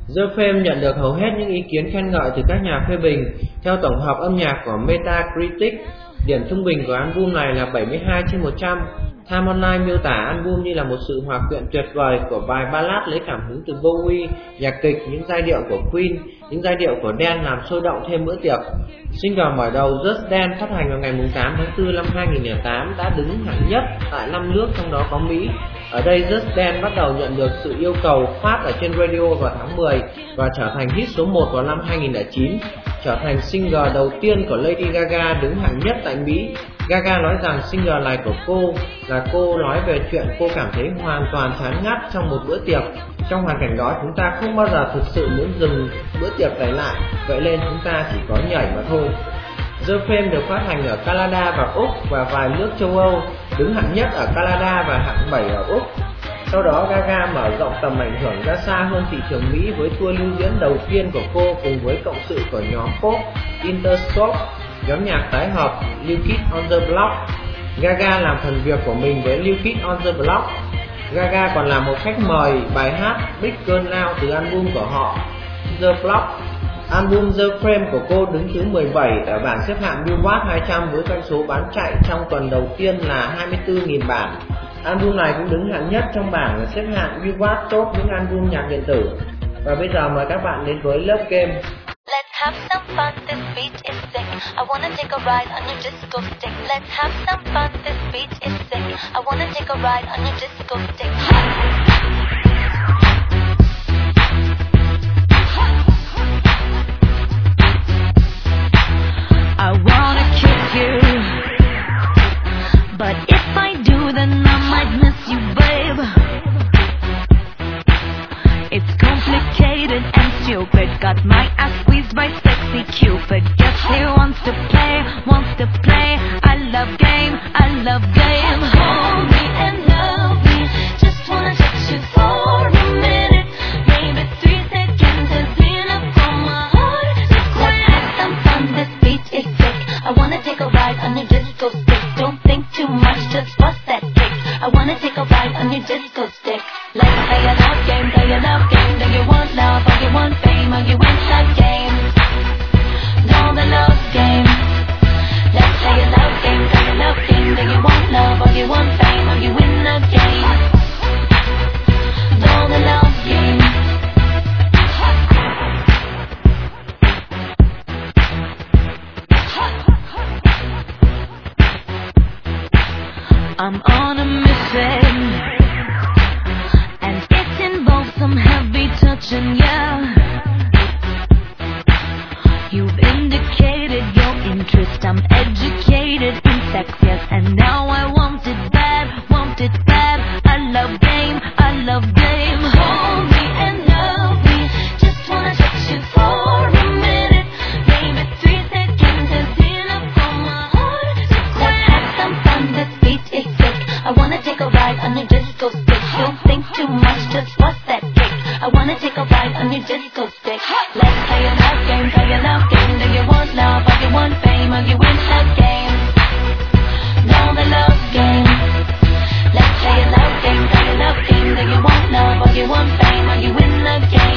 The Fame nhận được hầu hết những ý kiến khen ngợi từ các nhà phê bình. Theo tổng hợp âm nhạc của Metacritic, điểm trung bình của album này là 72/100. Time Online miêu tả album như là một sự hòa quyện tuyệt vời của vài ballad lấy cảm hứng từ Bowie, nhạc kịch, những giai điệu của Queen, những giai điệu của Dan làm sôi động thêm bữa tiệc. Single mở đầu Just Dance phát hành vào ngày 8 tháng 4 năm 2008 đã đứng hạng nhất tại 5 nước trong đó có Mỹ. Ở đây Just Dance bắt đầu nhận được sự yêu cầu phát ở trên radio vào tháng 10 và trở thành hit số 1 vào năm 2009, trở thành single đầu tiên của Lady Gaga đứng hạng nhất tại Mỹ. Gaga nói rằng single này của cô là cô nói về chuyện cô cảm thấy hoàn toàn chán ngắt trong một bữa tiệc. Trong hoàn cảnh đó chúng ta không bao giờ thực sự muốn dừng bữa tiệc này lại, vậy nên chúng ta chỉ có nhảy mà thôi. The Fame được phát hành ở Canada và Úc và vài nước châu Âu, đứng hạng nhất ở Canada và hạng 7 ở Úc. Sau đó Gaga mở rộng tầm ảnh hưởng ra xa hơn thị trường Mỹ với tour lưu diễn đầu tiên của cô cùng với cộng sự của nhóm pop Interscope, nhóm nhạc tái hợp New Kids on the Block. Gaga làm phần việc của mình với New Kids on the Block. Gaga còn là một khách mời bài hát Big Girl Now từ album của họ The Block. Album The Fame của cô đứng thứ 17 ở bảng xếp hạng Billboard 200 với doanh số bán chạy trong tuần đầu tiên là 24.000 bản. Album này cũng đứng hạng nhất trong bảng xếp hạng Billboard Top những album nhạc điện tử. Và bây giờ mời các bạn đến với Love Game. Let's have some fun, this beat is sick. I wanna take a ride on your disco stick. Let's have some fun, this beat is sick. I wanna take a ride on your disco stick. I wanna kiss you, but if I do then I might miss you, babe. It's complicated and stupid. Got my ass squeezed by sexy Cupid. Guess he wants to play, wants to play. I love game, I love game. Hold me and love me. Just wanna touch you for a minute. Maybe 3 seconds is enough for my heart. Let's have some fun, this beat is sick. I wanna take a ride on your disco stick. Don't think too much, just bust that kick. I wanna take a ride on your disco stick. Let's play a love game, play a love game. Do you want love or you want fame or you win the game? Know the love game. Let's play a love game, play a love game. Do you want love or you want fame or you win the game? Know the love game. I'm on a mission, and it involves some heavy touching, yeah. You've indicated your interest, I'm educated in sex, yes. And now I want it bad, want it bad. I love game, I love game. Hold me and love me, just wanna touch you for a minute. Maybe 3 seconds is enough for my heart. Let's have some fun, this beat is sick. I wanna take a ride on your disco stick. Don't think too much, just bust that kick. I wanna take a ride on your disco stick. Let's play a love game, play a love game. Do you want love or you want fame or you win the game? Know the love game. Let's play a love game, play a love game. Do you want love or you want fame or you win the game?